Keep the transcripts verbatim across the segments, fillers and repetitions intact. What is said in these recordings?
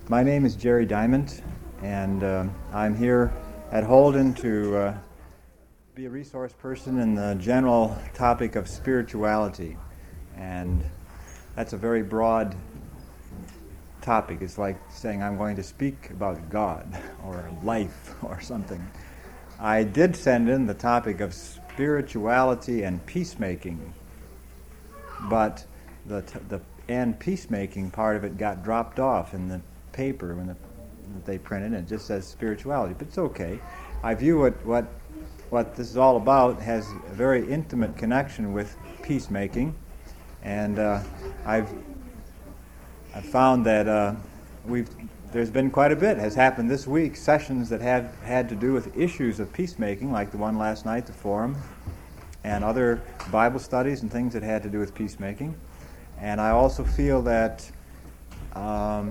My name is Jerry Diamond, and uh, I'm here at Holden to uh, be a resource person in the general topic of spirituality. And that's a very broad topic. It's like saying I'm going to speak about God or life or something. I did send in the topic of spirituality and peacemaking, but the t- the and peacemaking part of it got dropped off in the paper when the, they printed it. It just says spirituality, but it's okay. I view what what what this is all about has a very intimate connection with peacemaking, and uh, I've I've found that uh, we've there's been quite a bit has happened this week. Sessions that had had to do with issues of peacemaking, like the one last night, the forum, and other Bible studies and things that had to do with peacemaking. And I also feel that, um,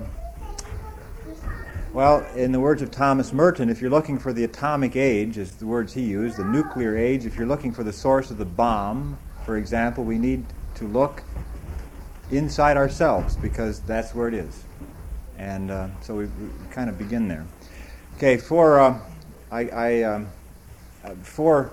well, in the words of Thomas Merton, if you're looking for the atomic age, is the words he used, the nuclear age, if you're looking for the source of the bomb, for example, we need to look inside ourselves, because that's where it is. And uh, so we, we kind of begin there. Okay, for uh, I, I um, uh, for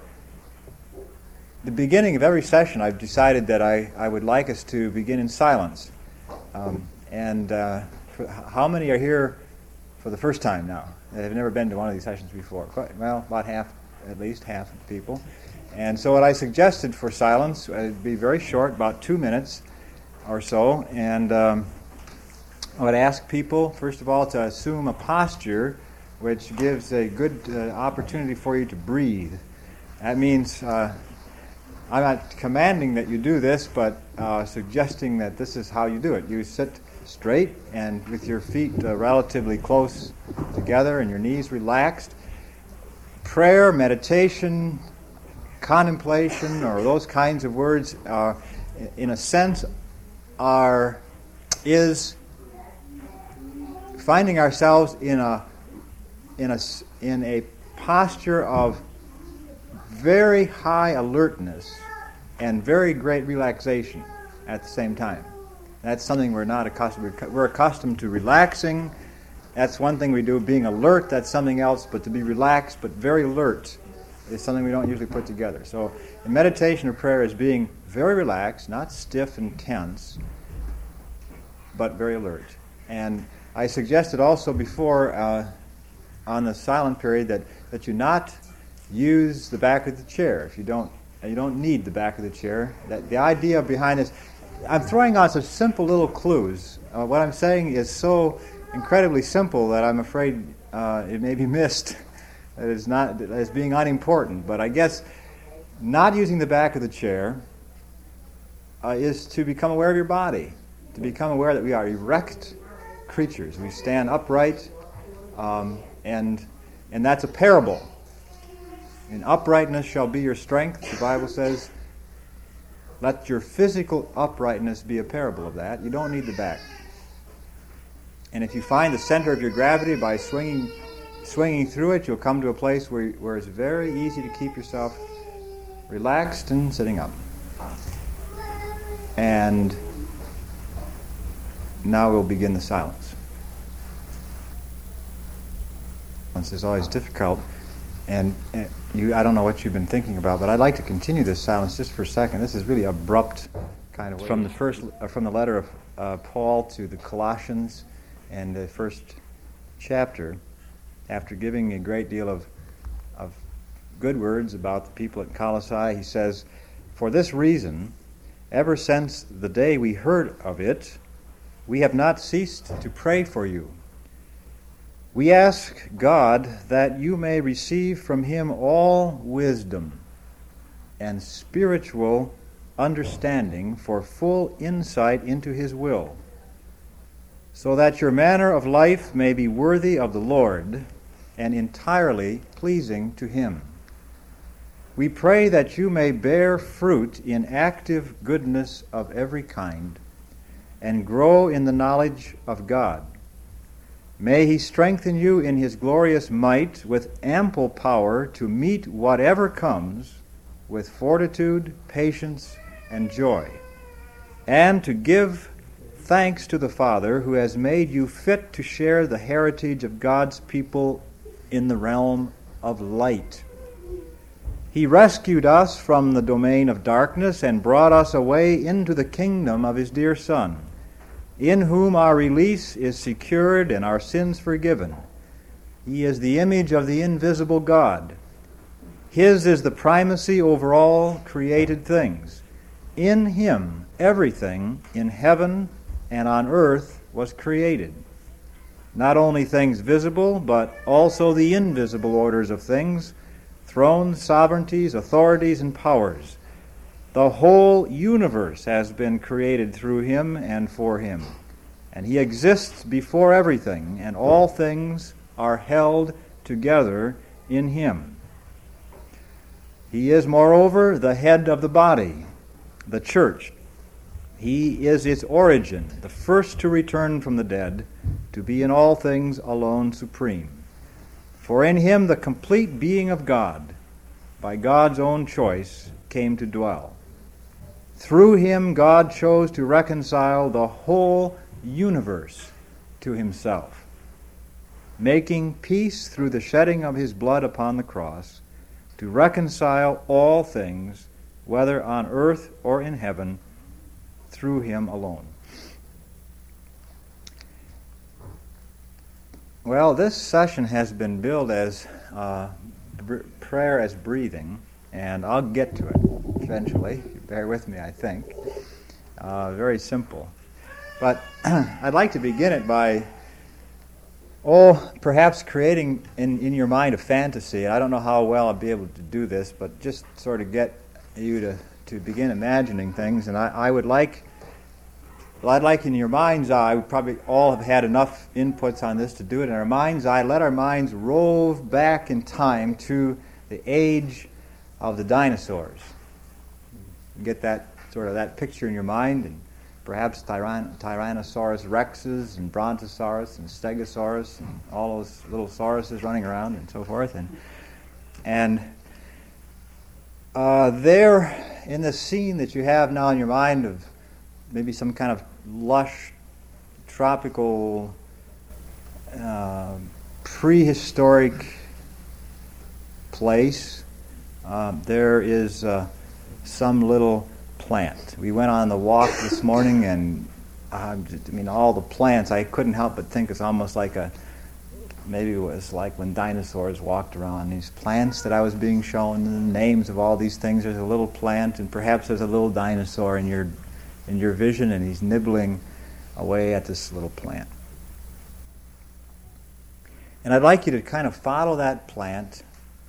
the beginning of every session, I've decided that I, I would like us to begin in silence. Um, and uh, for, how many are here for the first time now? They've never been to one of these sessions before. Quite, well, about half, at least half of the people. And so what I suggested for silence would be very short, about two minutes or so. And um, I would ask people, first of all, to assume a posture which gives a good uh, opportunity for you to breathe. That means... Uh, I'm not commanding that you do this, but uh, suggesting that this is how you do it. You sit straight and with your feet uh, relatively close together and your knees relaxed. Prayer, meditation, contemplation, or those kinds of words, uh, in a sense, are is finding ourselves in a in a in a posture of very high alertness and very great relaxation at the same time. That's something we're not accustomed to. We're accustomed to relaxing. That's one thing we do. Being alert, that's something else. But to be relaxed but very alert is something we don't usually put together. So in meditation or prayer is being very relaxed, not stiff and tense, but very alert. And I suggested also before uh, on the silent period that, that you not use the back of the chair if you don't you don't need the back of the chair. That the idea behind this, I'm throwing out some simple little clues. Uh, what I'm saying is so incredibly simple that I'm afraid uh, it may be missed that it's not as being unimportant. But I guess not using the back of the chair uh, is to become aware of your body, to become aware that we are erect creatures. We stand upright, um, and and that's a parable. In uprightness shall be your strength, the Bible says. Let your physical uprightness be a parable of that. You don't need the back. And if you find the center of your gravity by swinging swinging through it, you'll come to a place where, where it's very easy to keep yourself relaxed and sitting up. And now we'll begin the silence. Silence is always difficult. And uh, you, I don't know what you've been thinking about, but I'd like to continue this silence just for a second. This is really abrupt kind of way. From the first, uh, from the letter of uh, Paul to the Colossians, and the first chapter, after giving a great deal of of good words about the people at Colossae, he says, "For this reason, ever since the day we heard of it, we have not ceased to pray for you. We ask God that you may receive from Him all wisdom and spiritual understanding for full insight into His will, so that your manner of life may be worthy of the Lord and entirely pleasing to Him. We pray that you may bear fruit in active goodness of every kind and grow in the knowledge of God. May He strengthen you in His glorious might with ample power to meet whatever comes with fortitude, patience, and joy, and to give thanks to the Father who has made you fit to share the heritage of God's people in the realm of light. He rescued us from the domain of darkness and brought us away into the kingdom of His dear Son, in whom our release is secured and our sins forgiven. He is the image of the invisible God. His is the primacy over all created things. In Him, everything in heaven and on earth was created. Not only things visible, but also the invisible orders of things, thrones, sovereignties, authorities, and powers. The whole universe has been created through Him and for Him. And He exists before everything, and all things are held together in Him. He is, moreover, the head of the body, the church. He is its origin, the first to return from the dead, to be in all things alone supreme. For in Him the complete being of God, by God's own choice, came to dwell. Through Him God chose to reconcile the whole universe to Himself, making peace through the shedding of His blood upon the cross, to reconcile all things, whether on earth or in heaven, through Him alone. Well, this session has been billed as uh, br- prayer as breathing, and I'll get to it eventually. Bear with me, I think. Uh, very simple. But I'd like to begin it by, oh, perhaps creating in, in your mind a fantasy. I don't know how well I'll be able to do this, but just sort of get you to, to begin imagining things. And I, I would like, well, I'd like in your mind's eye, we probably all have had enough inputs on this to do it. In our mind's eye, let our minds rove back in time to the age of the dinosaurs. Get that sort of that picture in your mind, and perhaps Tyrann- Tyrannosaurus rexes and Brontosaurus and Stegosaurus and all those little sauruses running around and so forth. And and uh, there in the scene that you have now in your mind of maybe some kind of lush, tropical, uh, prehistoric place, uh, there is uh, some little plant. We went on the walk this morning, and uh, I mean, all the plants, I couldn't help but think it's almost like a, maybe it was like when dinosaurs walked around. These plants that I was being shown, the names of all these things, there's a little plant, and perhaps there's a little dinosaur in your in your vision, and he's nibbling away at this little plant. And I'd like you to kind of follow that plant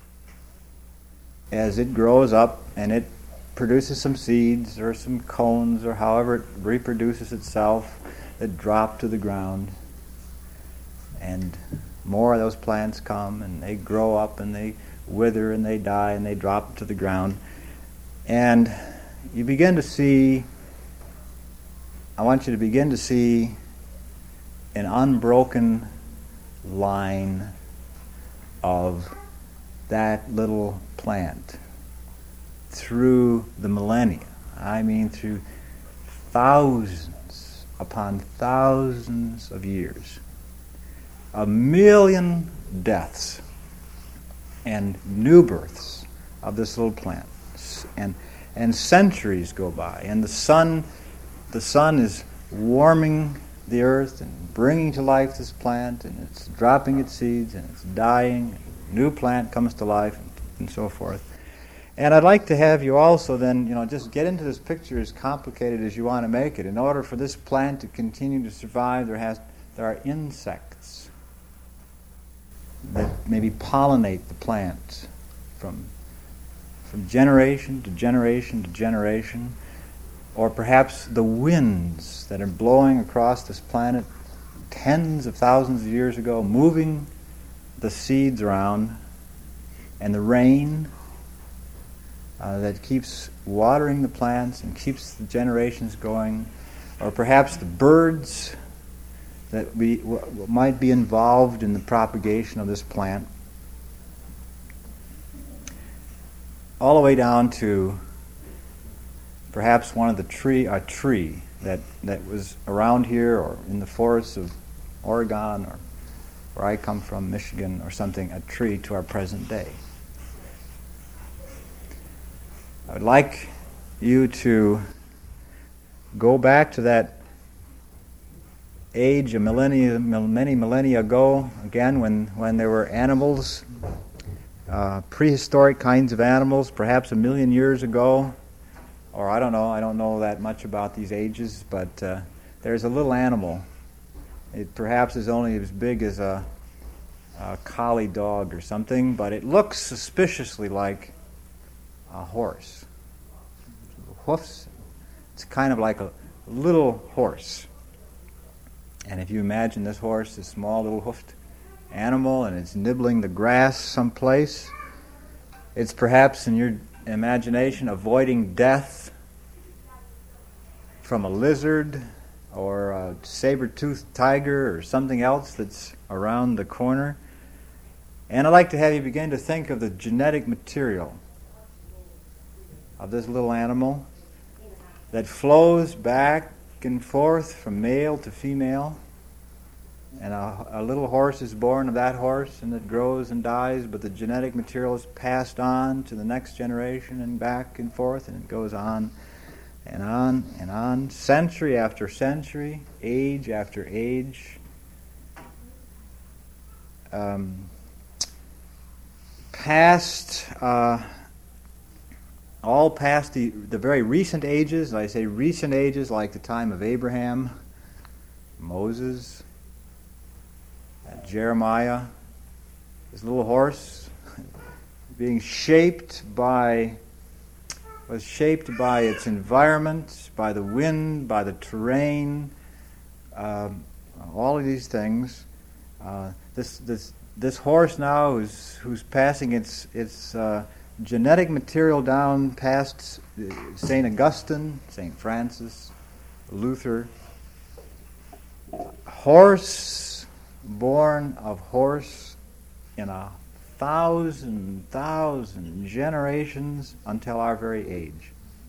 as it grows up and it produces some seeds or some cones or however it reproduces itself that drop to the ground. And more of those plants come, and they grow up and they wither and they die and they drop to the ground. And you begin to see, I want you to begin to see an unbroken line of that little plant through the millennia. I mean through thousands upon thousands of years. A million deaths and new births of this little plant. And and centuries go by, and the sun the sun is warming the earth and bringing to life this plant, and it's dropping its seeds, and it's dying, and a new plant comes to life, and, and so forth. And I'd like to have you also then, you know, just get into this picture as complicated as you want to make it. In order for this plant to continue to survive, there has there are insects that maybe pollinate the plant from from generation to generation to generation. Or perhaps the winds that are blowing across this planet tens of thousands of years ago, moving the seeds around, and the rain uh, that keeps watering the plants and keeps the generations going. Or perhaps the birds that we w- might be involved in the propagation of this plant. All the way down to perhaps one of the tree, a tree, that that was around here or in the forests of Oregon or where I come from, Michigan, or something, a tree to our present day. I would like you to go back to that age, a millennia, many millennia ago, again, when, when there were animals, uh, prehistoric kinds of animals, perhaps a million years ago, or I don't know, I don't know that much about these ages, but uh, there's a little animal. It perhaps is only as big as a, a collie dog or something, but it looks suspiciously like a horse. Hoofs. It's kind of like a little horse. And if you imagine this horse, this small little hoofed animal, and it's nibbling the grass someplace, it's perhaps in your imagination avoiding death from a lizard or a saber-toothed tiger or something else that's around the corner. And I'd like to have you begin to think of the genetic material of this little animal that flows back and forth from male to female. And a, a little horse is born of that horse, and it grows and dies, but the genetic material is passed on to the next generation and back and forth, and it goes on and on and on, century after century, age after age. Um, past, uh, all past the, the very recent ages, and I say recent ages like the time of Abraham, Moses, Jeremiah, this little horse being shaped by was shaped by its environment, by the wind, by the terrain, um, all of these things. Uh, this this this horse now, who's who's passing its its uh, genetic material down past Saint Augustine, Saint Francis, Luther. Horse born of horse in a thousand, thousand generations until our very age.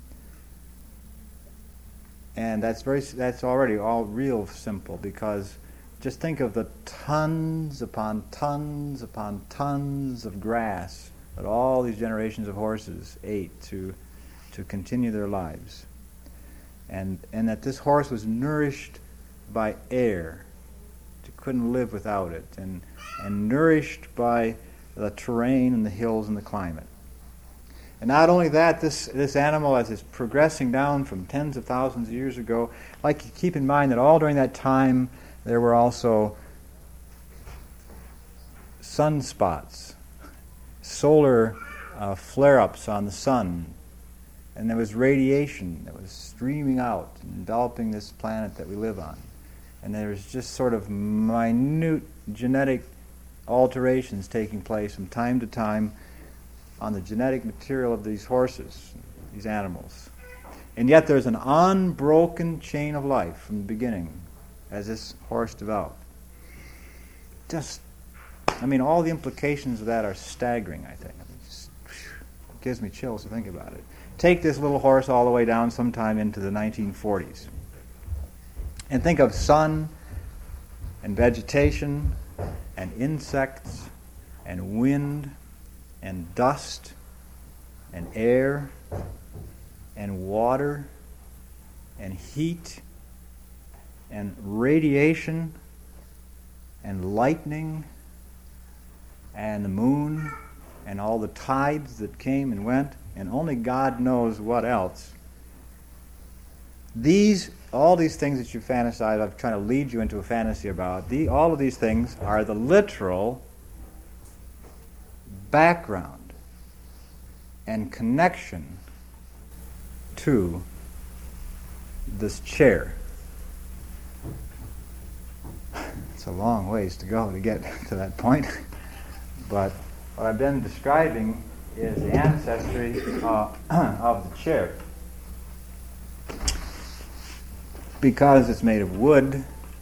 And that's very that's already all real simple, because just think of the tons upon tons upon tons of grass that all these generations of horses ate to to continue their lives. And and that this horse was nourished by air. It couldn't live without it, and and nourished by the terrain and the hills and the climate. And not only that, this this animal, as it's progressing down from tens of thousands of years ago, like you keep in mind that all during that time there were also sunspots, solar uh, flare-ups on the sun, and there was radiation that was streaming out and enveloping this planet that we live on. And there was just sort of minute genetic alterations taking place from time to time on the genetic material of these horses, these animals. And yet there's an unbroken chain of life from the beginning as this horse developed. Just, I mean, all the implications of that are staggering, I think. I mean, it just gives me chills to think about it. Take this little horse all the way down sometime into the nineteen forties. And think of sun and vegetation and insects and wind and dust and air and water and heat and radiation and lightning and the moon and all the tides that came and went, and only God knows what else. These, all these things that you fantasize, I'm trying to lead you into a fantasy about, the, all of these things are the literal background and connection to this chair. It's a long ways to go to get to that point, but what I've been describing is the ancestry uh, of the chair. Because it's made of wood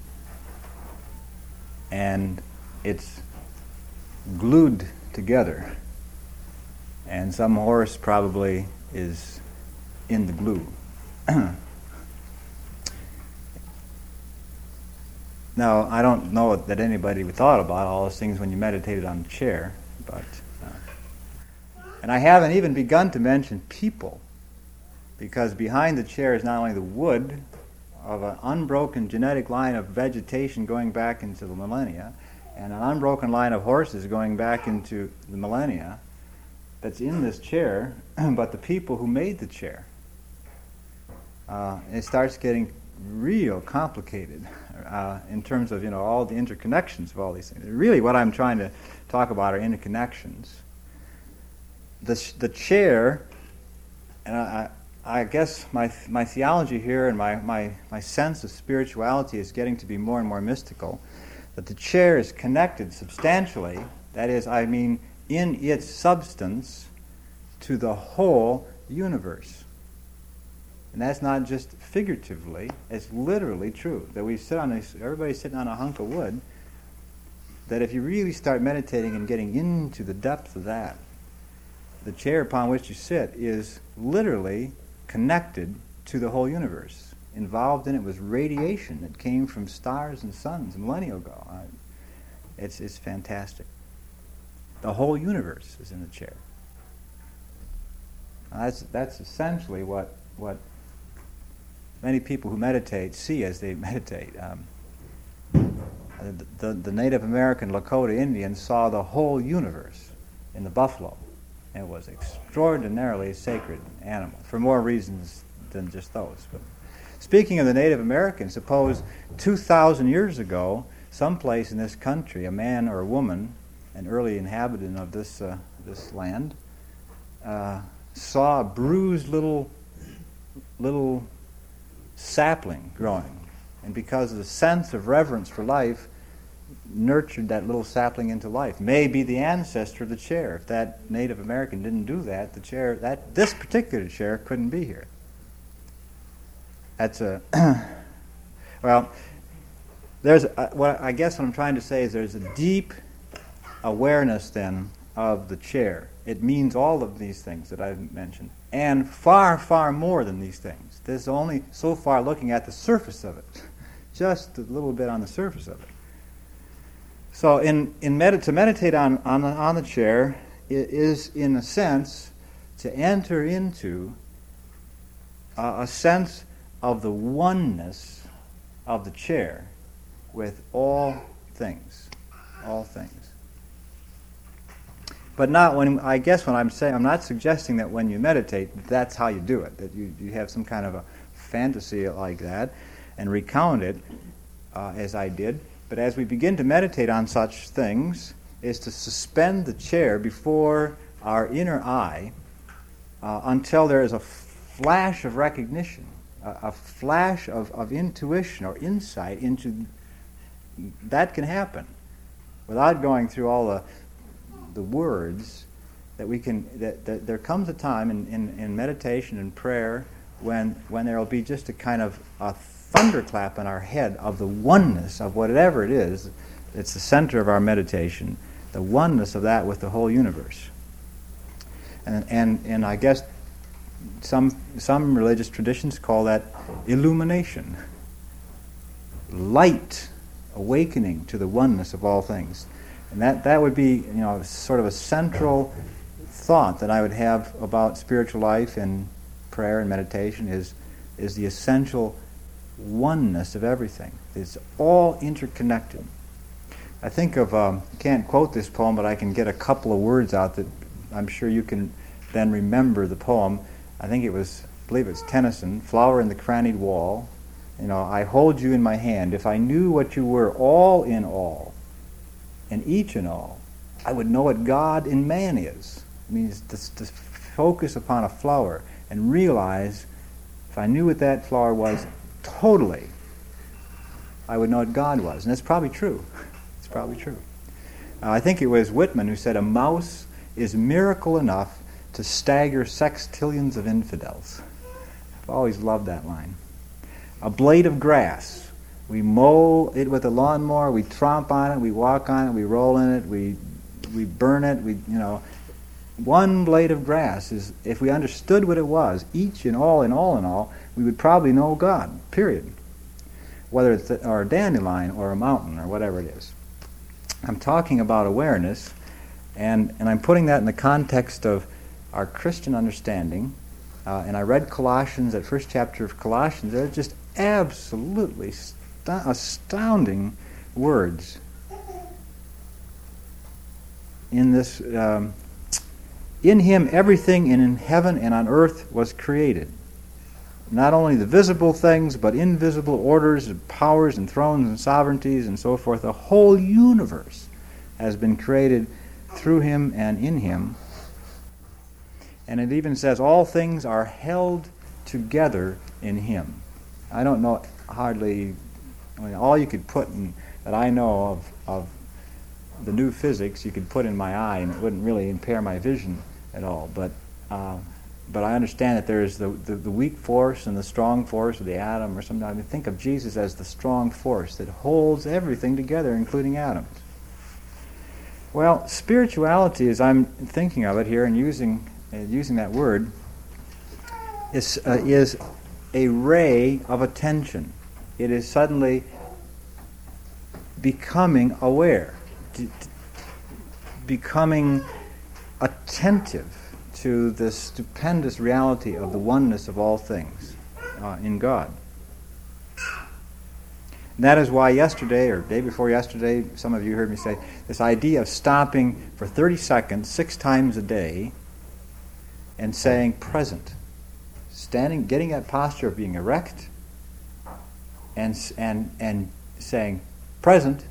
and it's glued together, and some horse probably is in the glue. Now, I don't know that anybody thought about all those things when you meditated on the chair, but uh, and I haven't even begun to mention people, because behind the chair is not only the wood of an unbroken genetic line of vegetation going back into the millennia, and an unbroken line of horses going back into the millennia that's in this chair, but the people who made the chair. Uh, it starts getting real complicated uh, in terms of, you know, all the interconnections of all these things. Really what I'm trying to talk about are interconnections. The, sh- the chair, and I, I guess my my theology here and my, my, my sense of spirituality is getting to be more and more mystical, that the chair is connected substantially, that is, I mean, in its substance, to the whole universe. And that's not just figuratively, it's literally true. That we sit on this, everybody's sitting on a hunk of wood, that if you really start meditating and getting into the depth of that, the chair upon which you sit is literally connected to the whole universe. Involved in it was radiation that came from stars and suns millennia ago. It's, it's fantastic. The whole universe is in the chair. Now that's, that's essentially what, what many people who meditate see as they meditate. Um, the, the, the Native American Lakota Indians saw the whole universe in the buffalo. It was extraordinarily sacred animal, for more reasons than just those. But speaking of the Native Americans, suppose two thousand years ago, someplace in this country, a man or a woman, an early inhabitant of this uh, this land, uh, saw a bruised little little sapling growing, and because of the sense of reverence for life, nurtured that little sapling into life. Maybe the ancestor of the chair. If that Native American didn't do that, the chair, that this particular chair, couldn't be here. That's a well. There's a, what I guess what I'm trying to say is there's a deep awareness then of the chair. It means all of these things that I've mentioned, and far, far more than these things. There's only so far looking at the surface of it, just a little bit on the surface of it. So, in in med- to meditate on on the, on the chair is, in a sense, to enter into uh, a sense of the oneness of the chair with all things, all things. But not when, I guess when I'm saying, I'm not suggesting that when you meditate, that's how you do it, that you, you have some kind of a fantasy like that and recount it uh, as I did. But as we begin to meditate on such things, is to suspend the chair before our inner eye uh, until there is a flash of recognition, a, a flash of, of intuition or insight into that can happen without going through all the the words that we can, that, that there comes a time in, in, in meditation and prayer when when there will be just a kind of a thunderclap in our head of the oneness of whatever it is. It's the center of our meditation, the oneness of that with the whole universe. And and, and I guess some some religious traditions call that illumination, light, awakening to the oneness of all things. And that, that would be, you know, sort of a central thought that I would have about spiritual life and prayer and meditation is is the essential oneness of everything. It's all interconnected. I think of, um, I can't quote this poem, but I can get a couple of words out that I'm sure you can then remember the poem. I think it was, I believe it's Tennyson, "Flower in the crannied wall. You know, I hold you in my hand. If I knew what you were all in all, and each in all, I would know what God in man is." It means to, to focus upon a flower and realize if I knew what that flower was totally, I would know what God was. And that's probably true. It's probably true. Uh, I think it was Whitman who said, "A mouse is miracle enough to stagger sextillions of infidels." I've always loved that line. A blade of grass. We mow it with a lawnmower, we tromp on it, we walk on it, we roll in it, we we burn it, we, you know. One blade of grass is, if we understood what it was, each and all and all in all, we would probably know God, period. whether it's a, or a dandelion or a mountain or whatever it is. I'm talking about awareness, and, and I'm putting that in the context of our Christian understanding. Uh, and I read Colossians, that first chapter of Colossians. They're just absolutely st- astounding words in this. Um, in him everything in heaven and on earth was created. Not only the visible things, but invisible orders and powers and thrones and sovereignties and so forth. The whole universe has been created through him and in him. And it even says all things are held together in him. I don't know hardly, I mean, all you could put in, that I know of, of the new physics, you could put in my eye and it wouldn't really impair my vision at all. But uh, but I understand that there is the, the, the weak force and the strong force of the atom, or sometimes I think of Jesus as the strong force that holds everything together, including atoms. Well, spirituality, as I'm thinking of it here and using uh, using that word, is uh, is a ray of attention. It is suddenly becoming aware, d- d- becoming attentive to the stupendous reality of the oneness of all things uh, in God. And that is why yesterday, or day before yesterday, some of you heard me say, this idea of stopping for thirty seconds, six times a day, and saying present. Standing, getting that posture of being erect, and and and saying present,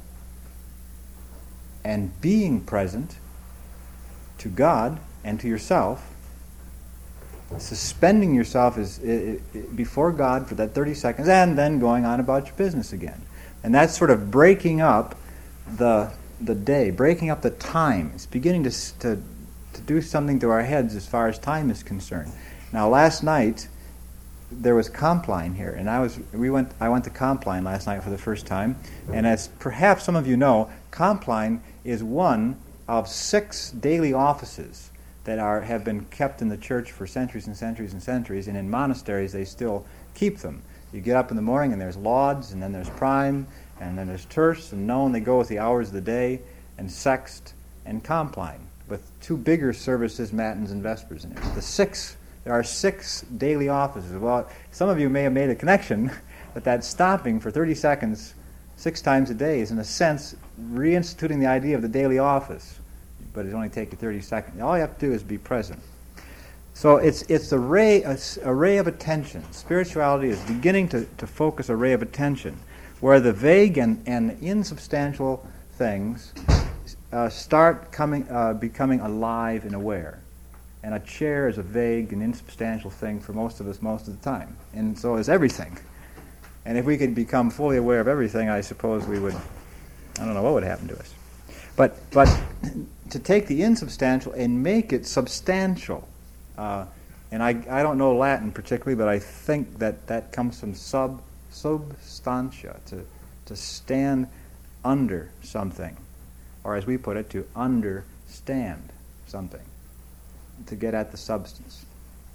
and being present to God and to yourself, suspending yourself is, is, is before God for that thirty seconds, and then going on about your business again. And that's sort of breaking up the the day, breaking up the time. It's beginning to to to do something to our heads as far as time is concerned. Now, last night there was Compline here, and I was we went I went to Compline last night for the first time. And as perhaps some of you know, Compline is one of six daily offices that are have been kept in the church for centuries and centuries and centuries, and in monasteries they still keep them. You get up in the morning and there's lauds, and then there's prime, and then there's terce, and known. They go with the hours of the day, and sext and compline, with two bigger services, matins and vespers in it. The six, there are six daily offices. Well, some of you may have made a connection that that stopping for thirty seconds six times a day is, in a sense, reinstituting the idea of the daily office. But it only takes you thirty seconds. All you have to do is be present. So it's it's a ray, a, a ray of attention. Spirituality is beginning to, to focus a ray of attention, where the vague and, and insubstantial things uh, start coming, uh, becoming alive and aware. And a chair is a vague and insubstantial thing for most of us most of the time. And so is everything. And if we could become fully aware of everything, I suppose we would, I don't know what would happen to us. But but to take the insubstantial and make it substantial. Uh, and I, I don't know Latin particularly, but I think that that comes from sub substantia, to, to stand under something. Or as we put it, to understand something, to get at the substance.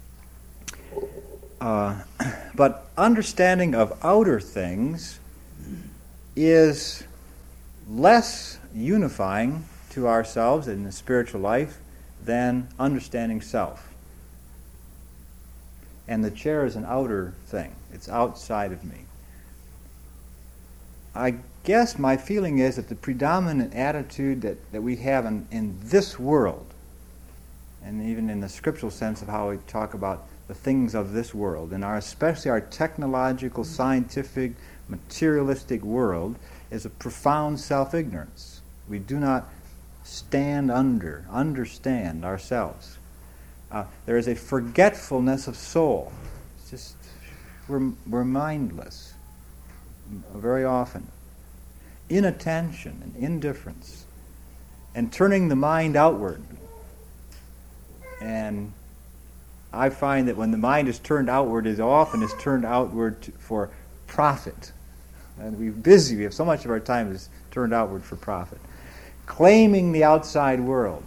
Uh, but understanding of outer things is less unifying to ourselves in the spiritual life than understanding self. And the chair is an outer thing. It's outside of me. I guess my feeling is that the predominant attitude that, that we have in, in this world, and even in the scriptural sense of how we talk about the things of this world, and our especially our technological, scientific, materialistic world, is a profound self-ignorance. We do not stand under, understand ourselves. Uh, there is a forgetfulness of soul. It's just, we're, we're mindless very often. Inattention and indifference. And turning the mind outward. And I find that when the mind is turned outward, it often is turned outward to, for profit. And we're busy. We have so much of our time is turned outward for profit. Claiming the outside world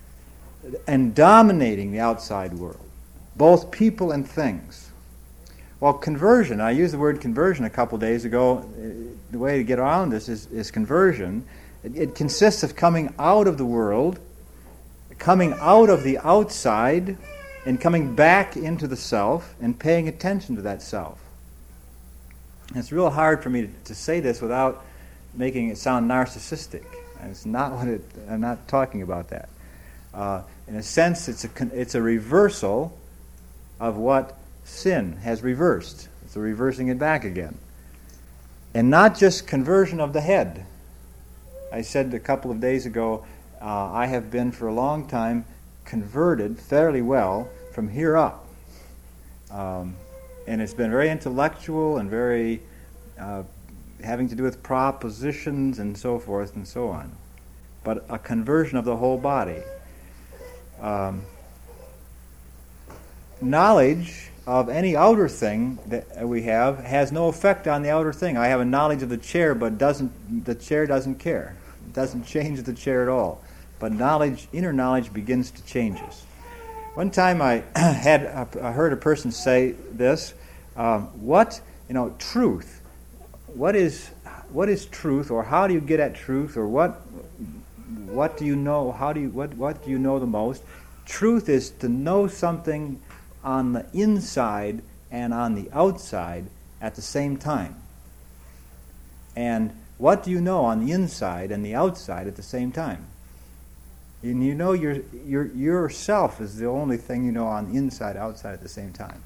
and dominating the outside world, both people and things, Well, conversion, I used the word conversion a couple days ago. The way to get around this is, is conversion. It, it consists of coming out of the world, coming out of the outside, and coming back into the self and paying attention to that self. And it's real hard for me to, to say this without making it sound narcissistic. And it's not what it, I'm not talking about that. Uh, in a sense, it's a, it's a reversal of what sin has reversed. It's a reversing it back again. And not just conversion of the head. I said a couple of days ago, uh, I have been for a long time converted fairly well from here up. Um, and it's been very intellectual and very uh, having to do with propositions and so forth and so on. But a conversion of the whole body. Um, knowledge of any outer thing that we have has no effect on the outer thing. I have a knowledge of the chair, but doesn't the chair doesn't care. It doesn't change the chair at all. But knowledge, inner knowledge, begins to change us. One time I had I heard a person say this: um, "What you know, truth? What is what is truth, or how do you get at truth, or what what do you know? How do you what what do you know the most? Truth is to know something on the inside and on the outside at the same time. And what do you know on the inside and the outside at the same time? And you know your your yourself is the only thing you know on the inside, outside at the same time.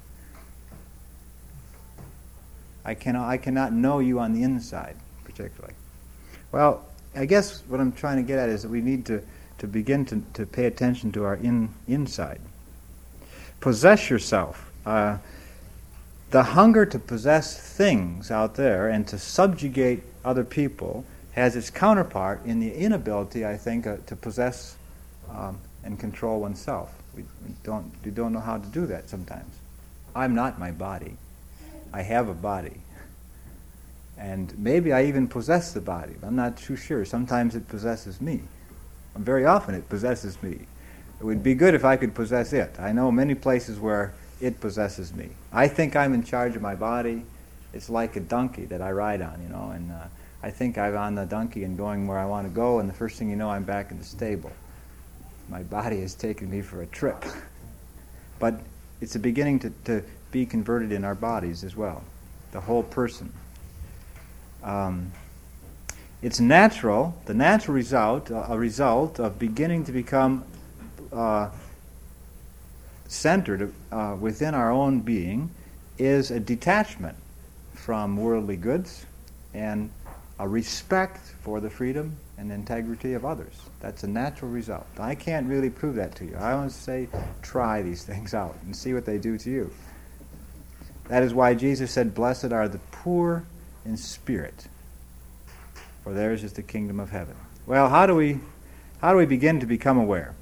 I cannot I cannot know you on the inside particularly. Well, I guess what I'm trying to get at is that we need to, to begin to, to pay attention to our in, inside. Possess yourself. Uh, the hunger to possess things out there and to subjugate other people has its counterpart in the inability, I think, uh, to possess um, and control oneself. We, we don't we don't know how to do that sometimes. I'm not my body. I have a body. And maybe I even possess the body. I'm not too sure. Sometimes it possesses me. And very often it possesses me. It would be good if I could possess it. I know many places where it possesses me. I think I'm in charge of my body. It's like a donkey that I ride on, you know, and uh, I think I'm on the donkey and going where I want to go, and the first thing you know, I'm back in the stable. My body has taken me for a trip. But it's a beginning to, to be converted in our bodies as well, the whole person. Um, it's natural, the natural result, uh, a result of beginning to become uh, centered uh, within our own being is a detachment from worldly goods and a respect for the freedom and integrity of others. That's a natural result. I can't really prove that to you. I want to say try these things out and see what they do to you. That is why Jesus said, "Blessed are the poor in spirit, for theirs is the kingdom of heaven." Well, how do we how do we begin to become aware?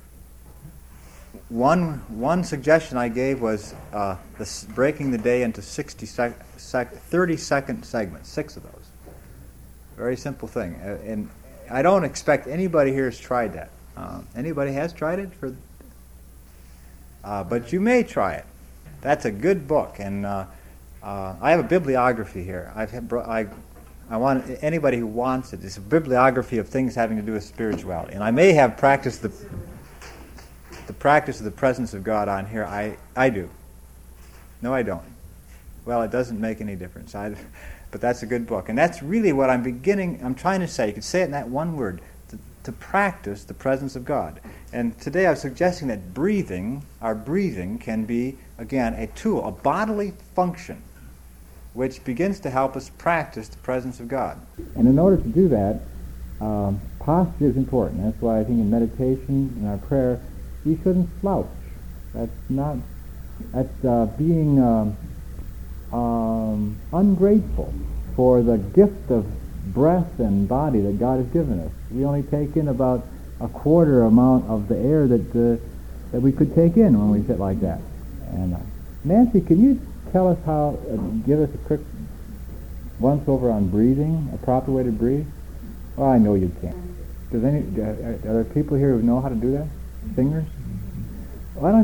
One one suggestion I gave was uh, the, breaking the day into sixty sec, sec, thirty second segments, six of those. Very simple thing, and I don't expect anybody here has tried that. Uh, anybody has tried it, for, uh, but you may try it. That's a good book, and uh, uh, I have a bibliography here. I've had, I I want anybody who wants it. It's a bibliography of things having to do with spirituality, and I may have practiced the the practice of the presence of God on here. I I do. No, I don't. Well, it doesn't make any difference. I, but that's a good book, and that's really what I'm beginning. I'm trying to say. You could say it in that one word: to, to practice the presence of God. And today I'm suggesting that breathing, our breathing, can be again a tool, a bodily function, which begins to help us practice the presence of God. And in order to do that, um, posture is important. That's why I think in meditation, in our prayer, we shouldn't slouch. That's not. That's uh, being um, um, ungrateful for the gift of breath and body that God has given us. We only take in about a quarter amount of the air that uh, that we could take in when we sit like that. And uh, Nancy, can you tell us how? Uh, give us a quick once over on breathing, a proper way to breathe. Well, I know you can. Does any? Are there people here who know how to do that? Singers? Why don't you?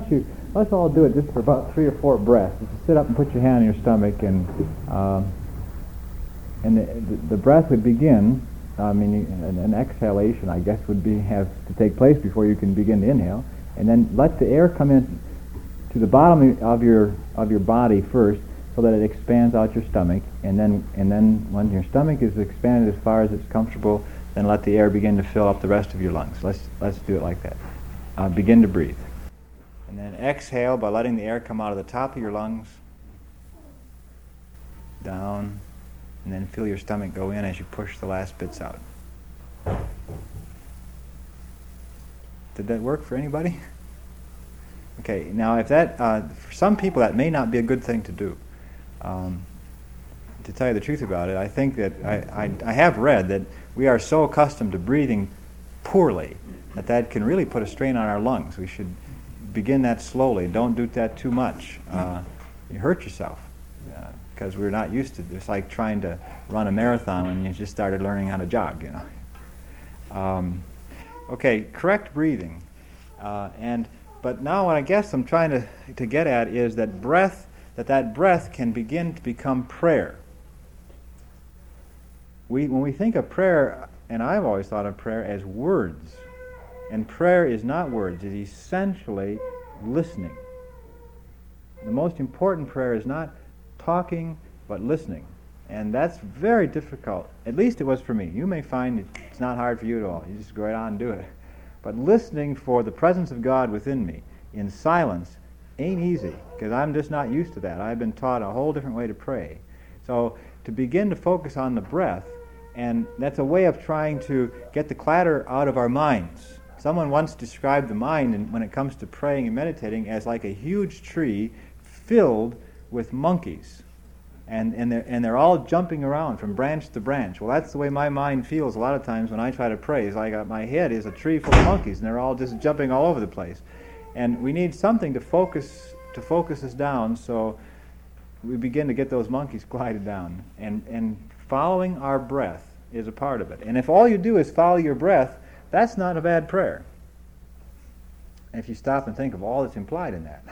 let's all do it just for about three or four breaths. Just sit up and put your hand on your stomach, and um, and the, the breath would begin. I mean, an, an exhalation, I guess, would be have to take place before you can begin to inhale, and then let the air come in to the bottom of your of your body first, so that it expands out your stomach, and then and then when your stomach is expanded as far as it's comfortable, then let the air begin to fill up the rest of your lungs. Let's let's do it like that. Uh, begin to breathe, and then exhale by letting the air come out of the top of your lungs, down, and then feel your stomach go in as you push the last bits out. Did that work for anybody? Okay, now if that, uh, for some people that may not be a good thing to do. Um, to tell you the truth about it, I think that, I, I, I have read that we are so accustomed to breathing poorly that that can really put a strain on our lungs. We should begin that slowly. Don't do that too much. Uh, you hurt yourself because uh, we're not used to it. It's like trying to run a marathon when you just started learning how to jog, you know. Um, okay, correct breathing. Uh, and But now what I guess I'm trying to, to get at is that breath, that that breath can begin to become prayer. We, when we think of prayer, and I've always thought of prayer as words, and prayer is not words, it's essentially listening. The most important prayer is not talking, but listening. And that's very difficult. At least it was for me. You may find it's not hard for you at all. You just go right on and do it. But listening for the presence of God within me in silence ain't easy, because I'm just not used to that. I've been taught a whole different way to pray. So to begin to focus on the breath, and that's a way of trying to get the clatter out of our minds. Someone once described the mind, and when it comes to praying and meditating, as like a huge tree filled with monkeys. And, and, they're, and they're all jumping around from branch to branch. Well, that's the way my mind feels a lot of times when I try to pray. It's like uh, my head is a tree full of monkeys, and they're all just jumping all over the place. And we need something to focus to focus us down, so we begin to get those monkeys quieted down. And, and following our breath is a part of it. And if all you do is follow your breath, that's not a bad prayer, if you stop and think of all that's implied in that.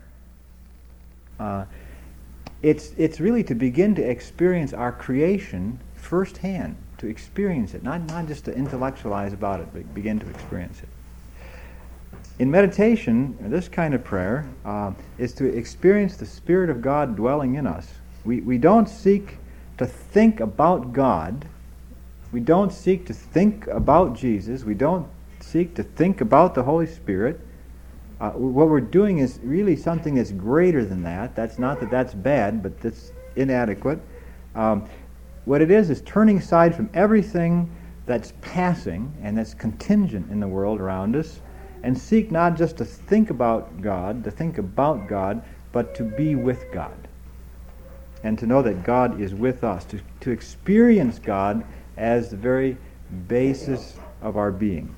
Uh, It's it's really to begin to experience our creation firsthand, to experience it, not, not just to intellectualize about it, but begin to experience it. In meditation, this kind of prayer uh, is to experience the Spirit of God dwelling in us. We, we don't seek to think about God. We don't seek to think about Jesus. We don't seek to think about the Holy Spirit. Uh, what we're doing is really something that's greater than that. That's not that that's bad, but that's inadequate. Um, what it is is turning aside from everything that's passing and that's contingent in the world around us, and seek not just to think about God, to think about God, but to be with God. And to know that God is with us, to, to experience God as the very basis of our being.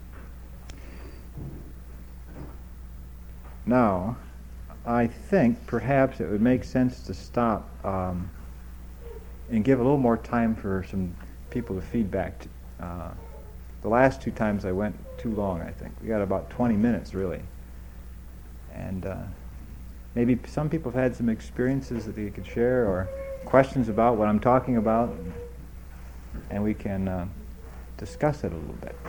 Now, I think perhaps it would make sense to stop um, and give a little more time for some people to feedback. Uh, the last two times I went too long, I think. We got about twenty minutes, really. And uh, maybe some people have had some experiences that they could share, or questions about what I'm talking about, and we can uh, discuss it a little bit.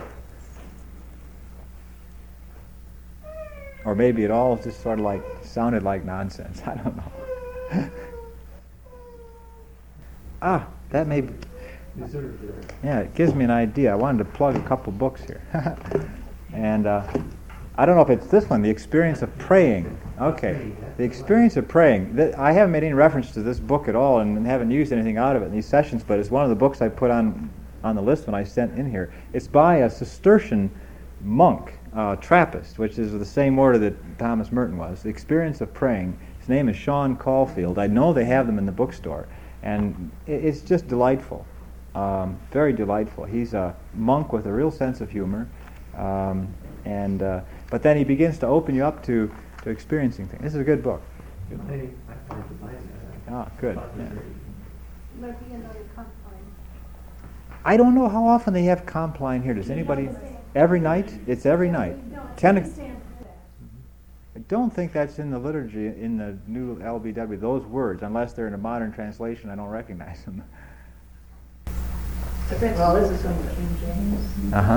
Or maybe it all just sort of like sounded like nonsense. I don't know. ah, that may be... Yeah, it gives me an idea. I wanted to plug a couple books here. and uh, I don't know if it's this one, The Experience of Praying. Okay, The Experience of Praying. I haven't made any reference to this book at all and haven't used anything out of it in these sessions, but it's one of the books I put on, on the list when I sent in here. It's by a Cistercian monk, uh, Trappist, which is the same order that Thomas Merton was. The Experience of Praying. His name is Sean Caulfield. I know they have them in the bookstore, and it's just delightful, um, very delightful. He's a monk with a real sense of humor, um, and uh, but then he begins to open you up to, to experiencing things. This is a good book. Ah, good. Yeah. Might be another Compline. I don't know how often they have Compline here. Does anybody? Every night? It's every night. No, it's Ten. a stand for that. don't think that's in the liturgy in the new L B W, those words, unless they're in a modern translation. I don't recognize them. Well, this is from the King James. Uh-huh.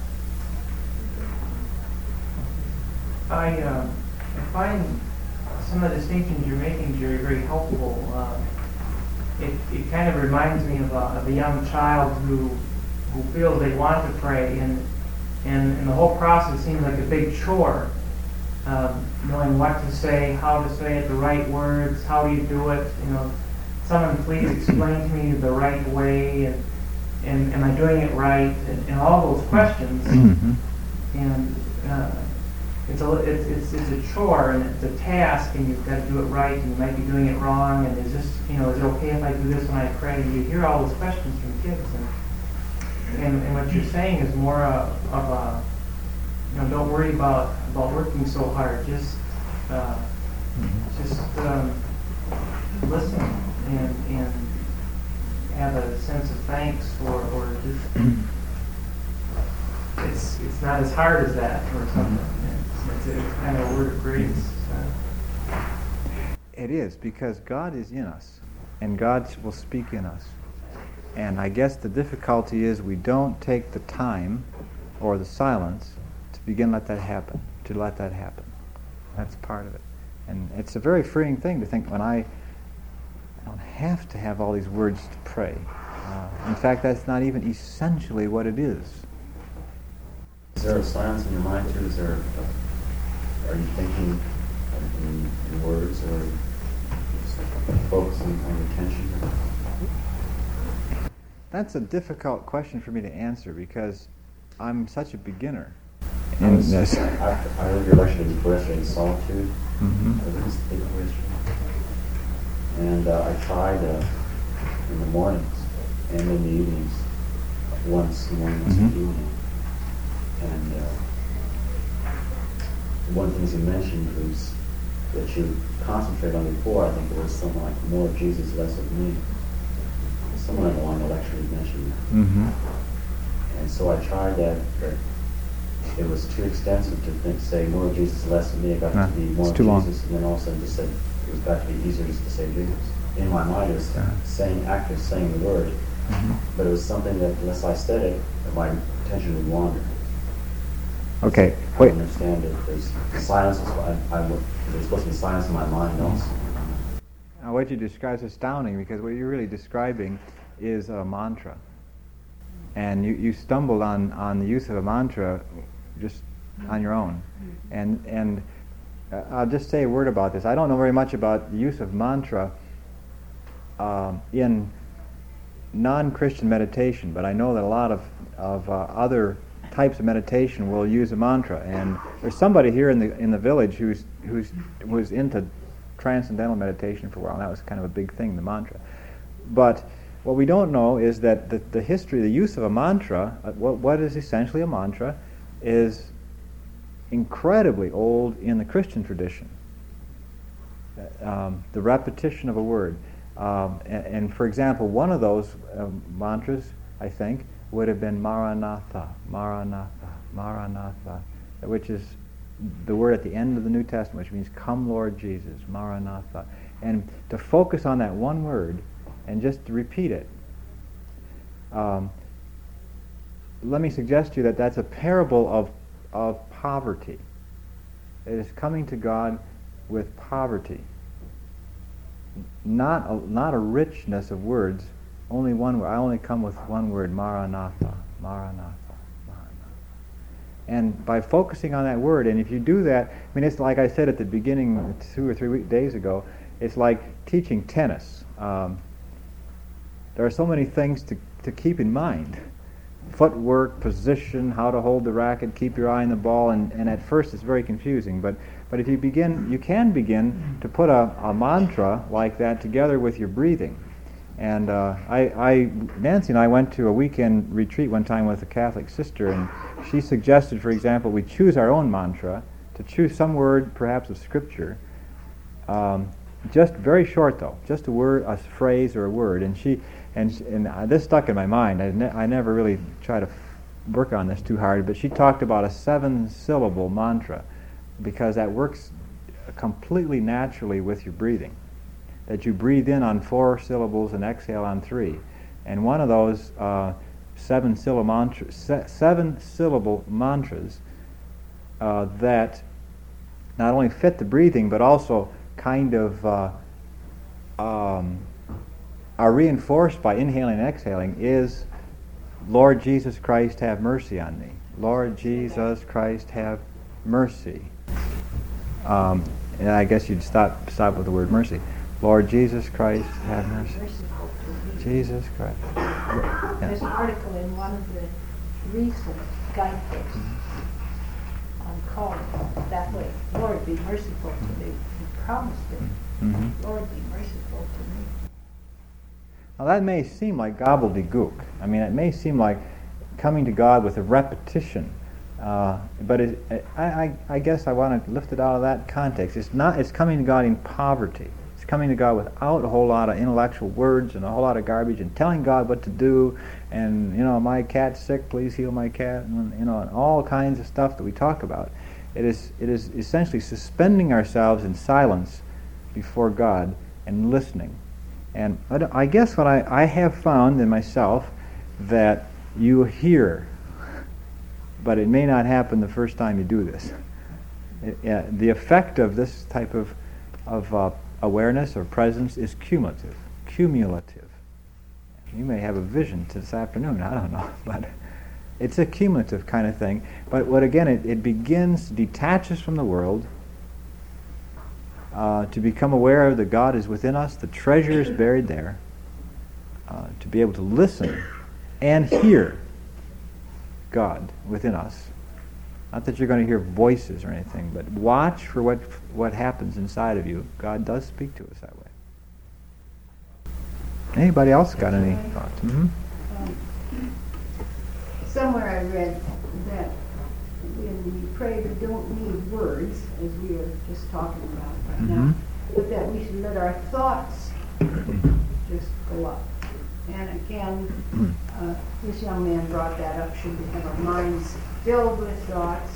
I, uh, I find some of the distinctions you're making, Jerry, very helpful. Uh, it, it kind of reminds me of a, of a young child who who feels they want to pray, and and, and the whole process seems like a big chore. Um, knowing what to say, how to say it, the right words, how do you do it? You know, someone please explain to me the right way, and and am I doing it right? And, and all those questions. Mm-hmm. And uh, it's a it's, it's it's a chore, and it's a task, and you've got to do it right, and you might be doing it wrong. And is this, you know, is it okay if I do this when I pray? You hear all those questions from kids, and and, and what you're saying is more uh, of a, you know, don't worry about about working so hard. Just uh, just um, listen and and have a sense of thanks, or or just it's it's not as hard as that, or something. It's, it's a kind of a word of grace. So. It is, because God is in us, and God will speak in us. And I guess the difficulty is we don't take the time or the silence to begin let that happen, to let that happen. That's part of it. And it's a very freeing thing to think, when I, I don't have to have all these words to pray. Uh, in fact, that's not even essentially what it is. Is there a silence in your mind too? Is there, a, are you thinking in, in words, or just focusing on your attention? That's a difficult question for me to answer, because I'm such a beginner I, in was, this. I, I heard your lecture before yesterday in Solitude. Mm-hmm. I was in state yesterday. And uh, I tried uh, in the mornings and in the evenings, once in the morning, once in the Mm-hmm. evening. And uh, one of the things you mentioned was that you concentrated on before. I think it was something like more of Jesus, less of me. Someone along the lecture had mentioned that. Mm-hmm. And so I tried that, but it was too extensive to think, say more of Jesus, less of me. It got No, to be more it's of too long. Jesus, and then all of a sudden just said it was got to be easier just to say Jesus. In my mind, it was Yeah. saying, active saying the word, Mm-hmm. but it was something that unless I said it, my attention would wander. Okay, I wait. understand it. There's the silence. Is, I, I, there's supposed to be silence in my mind also. Now, what you describe is astounding, because what you're really describing is a mantra. And you, you stumbled on, on the use of a mantra just on your own. And and uh, I'll just say a word about this. I don't know very much about the use of mantra um, in non-Christian meditation, but I know that a lot of, of uh, other types of meditation will use a mantra. And there's somebody here in the in the village who's who's was into transcendental meditation for a while, and that was kind of a big thing, the mantra. But what we don't know is that the, the history, the use of a mantra, uh, what, what is essentially a mantra, is incredibly old in the Christian tradition. Um, the repetition of a word. Um, and, and for example, one of those um, mantras, I think, would have been Maranatha, Maranatha, Maranatha, which is the word at the end of the New Testament, which means "Come, Lord Jesus," Maranatha. And to focus on that one word and just to repeat it. Um, let me suggest to you that that's a parable of of poverty. It is coming to God with poverty. Not a, not a richness of words, only one word. I only come with one word, Maranatha, Maranatha, Maranatha. And by focusing on that word, and if you do that, I mean, it's like I said at the beginning two or three week, days ago, it's like teaching tennis. Um, there are so many things to, to keep in mind. Footwork, position, how to hold the racket, keep your eye on the ball, and, and at first it's very confusing. But but if you begin, you can begin to put a, a mantra like that together with your breathing. And uh, I, I, Nancy and I went to a weekend retreat one time with a Catholic sister, and she suggested, for example, we choose our own mantra, to choose some word, perhaps of Scripture, um, just very short though, just a word, a phrase or a word, and she. And, and uh, this stuck in my mind. I, ne- I never really tried to f- work on this too hard, but she talked about a seven-syllable mantra, because that works completely naturally with your breathing. That you breathe in on four syllables and exhale on three. And one of those uh, seven, syllable mantra, se- seven syllable mantras uh, that not only fit the breathing but also kind of uh, um, are reinforced by inhaling and exhaling is, Lord Jesus Christ, have mercy on me. Lord Jesus Christ, have mercy. Um, and I guess you'd stop stop with the word mercy. Lord Jesus Christ, have mercy. Jesus Christ. There's an article in one of the recent guidebooks on calling that way. Lord, be merciful to me. He promised it. Mm-hmm. Lord, be merciful to me. Now that may seem like gobbledygook. I mean, it may seem like coming to God with a repetition. Uh, but it, I, I, I guess I want to lift it out of that context. It's not. It's coming to God in poverty. It's coming to God without a whole lot of intellectual words and a whole lot of garbage, and telling God what to do. And you know, my cat's sick. Please heal my cat. And you know, and all kinds of stuff that we talk about. It is. It is essentially suspending ourselves in silence before God and listening. And I, I guess what I, I have found in myself that you hear. But it may not happen the first time you do this. It, uh, the effect of this type of of uh, awareness or presence is cumulative. Cumulative. You may have a vision this afternoon, I don't know, but it's a cumulative kind of thing. But what again, it, it begins, detaches from the world uh, to become aware that God is within us, the treasure is buried there, uh, to be able to listen and hear God within us. Not that you're going to hear voices or anything, but watch for what what happens inside of you. God does speak to us that way. Anybody else got any thoughts? Mm-hmm. Um, somewhere I read that when we pray we don't need words, as we are just talking about right Mm-hmm. now, but that we should let our thoughts just go up. And again, uh, this young man brought that up. Should we have our minds filled with thoughts?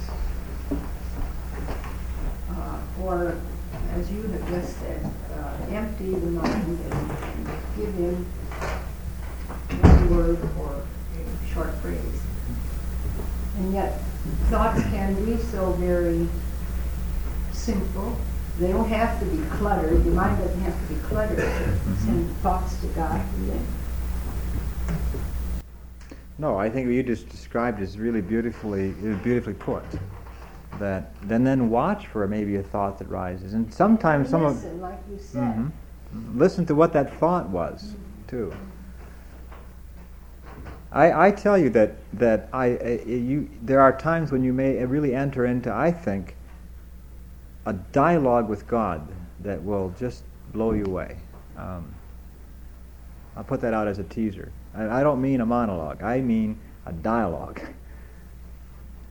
Uh, or, as you have just said, uh, empty the mind and, and give him one word or a short phrase. And yet, thoughts can be so very simple. They don't have to be cluttered. Your mind doesn't have to be cluttered to send thoughts to God. No, I think what you just described is really beautifully beautifully put. That then then watch for maybe a thought that rises, and sometimes some of listen, like you said. Mm-hmm. Listen to what that thought was, mm-hmm. too. I I tell you that that I, I you there are times when you may really enter into, I think, a dialogue with God that will just blow you away. Um, I'll put that out as a teaser. I, I don't mean a monologue. I mean a dialogue.